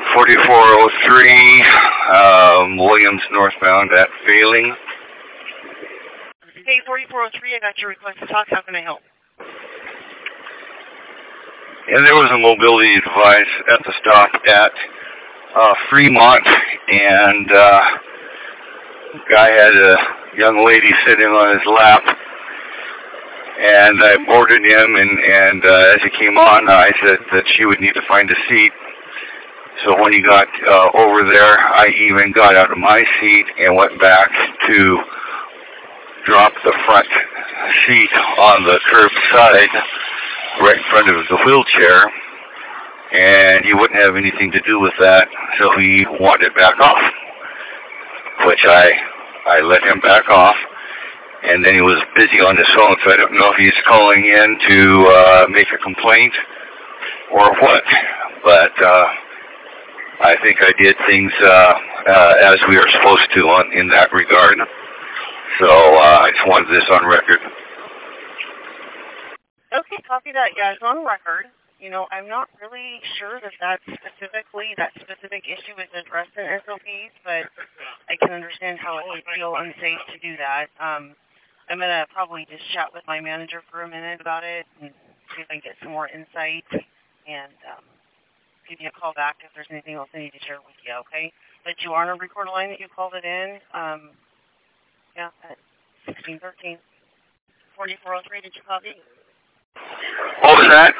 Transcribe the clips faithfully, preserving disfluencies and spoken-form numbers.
forty-four oh three, um, Williams northbound at Failing. Hey, forty-four oh three, I got your request to talk. How can I help? And there was a mobility device at the stop at uh, Fremont, and uh, guy had a young lady sitting on his lap, and I boarded him, and, and uh, as he came on, I said that she would need to find a seat. So when he got uh, over there, I even got out of my seat and went back to drop the front seat on the curb side right in front of the wheelchair, and he wouldn't have anything to do with that, so he wanted back off, which I I let him back off, and then he was busy on his phone, so I don't know if he's calling in to uh, make a complaint or what, but uh, I think I did things uh, uh, as we were supposed to on, in that regard, so uh, I just wanted this on record. Okay, copy that. Yeah, it's on record. You know, I'm not really sure that that specifically, that specific issue is addressed in S O Ps, but I can understand how it would feel unsafe to do that. Um, I'm going to probably just chat with my manager for a minute about it and see if I can get some more insight and um, give you a call back if there's anything else I need to share with you, okay? But you are on a recorder line that you called it in. Um, yeah, at sixteen thirteen. forty-four oh three, did you copy? What was that?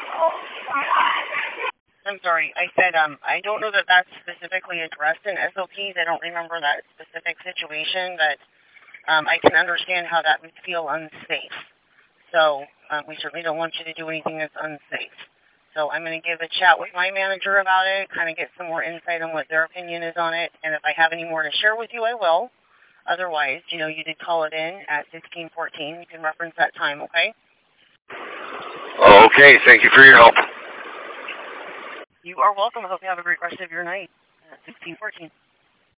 I'm sorry. I said um, I don't know that that's specifically addressed in S O Ps. I don't remember that specific situation, but um, I can understand how that would feel unsafe. So um, we certainly don't want you to do anything that's unsafe. So I'm going to give a chat with my manager about it, kind of get some more insight on what their opinion is on it, and if I have any more to share with you, I will. Otherwise, you know, you did call it in at sixteen fourteen. You can reference that time, okay? Okay, thank you for your help. You are welcome. I hope you have a great rest of your night at sixteen fourteen.